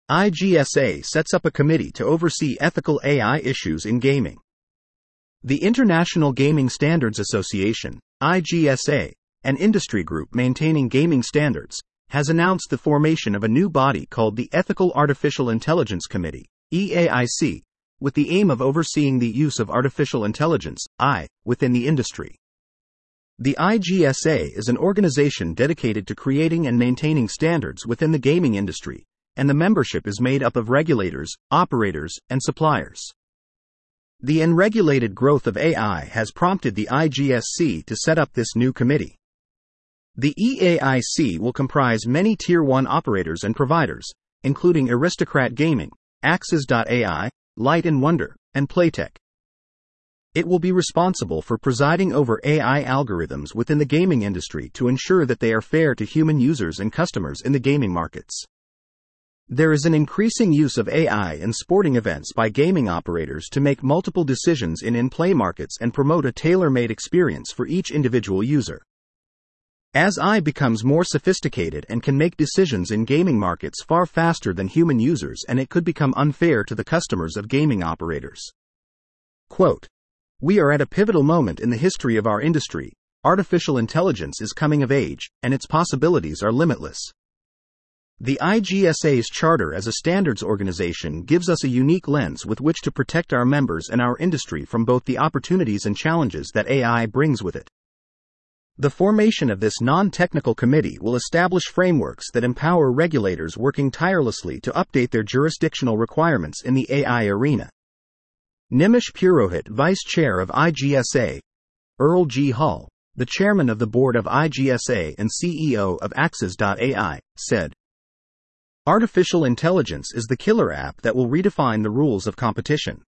IGSA sets up a committee to oversee ethical AI issues in gaming. The International Gaming Standards Association, IGSA, an industry group maintaining gaming standards, has announced the formation of a new body called the Ethical Artificial Intelligence Committee, EAIC, with the aim of overseeing the use of artificial intelligence, within the industry. The IGSA is an organization dedicated to creating and maintaining standards within the gaming industry, and the membership is made up of regulators, operators, and suppliers. The unregulated growth of AI has prompted the IGSC to set up this new committee. The EAIC will comprise many Tier 1 operators and providers, including Aristocrat Gaming, Axis.ai, Light & Wonder, and Playtech. It will be responsible for presiding over AI algorithms within the gaming industry to ensure that they are fair to human users and customers in the gaming markets. There is an increasing use of AI in sporting events by gaming operators to make multiple decisions in in-play markets and promote a tailor-made experience for each individual user. As AI becomes more sophisticated and can make decisions in gaming markets far faster than human users, and it could become unfair to the customers of gaming operators. Quote, "We are at a pivotal moment in the history of our industry. Artificial intelligence is coming of age, and its possibilities are limitless. The IGSA's charter as a standards organization gives us a unique lens with which to protect our members and our industry from both the opportunities and challenges that AI brings with it. The formation of this non-technical committee will establish frameworks that empower regulators working tirelessly to update their jurisdictional requirements in the AI arena." Nimish Purohit, Vice Chair of IGSA, Earl G. Hall, the Chairman of the Board of IGSA and CEO of Axis.ai, said, "Artificial intelligence is the killer app that will redefine the rules of competition.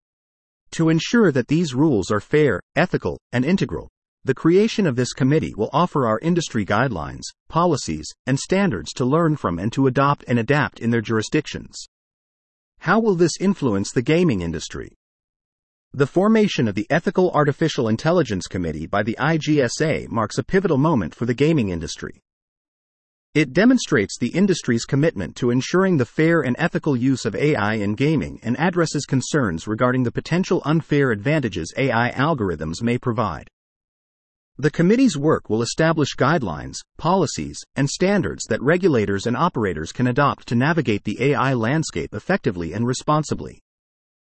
To ensure that these rules are fair, ethical, and integral, the creation of this committee will offer our industry guidelines, policies, and standards to learn from and to adopt and adapt in their jurisdictions." How will this influence the gaming industry? The formation of the Ethical Artificial Intelligence Committee by the IGSA marks a pivotal moment for the gaming industry. It demonstrates the industry's commitment to ensuring the fair and ethical use of AI in gaming and addresses concerns regarding the potential unfair advantages AI algorithms may provide. The committee's work will establish guidelines, policies, and standards that regulators and operators can adopt to navigate the AI landscape effectively and responsibly.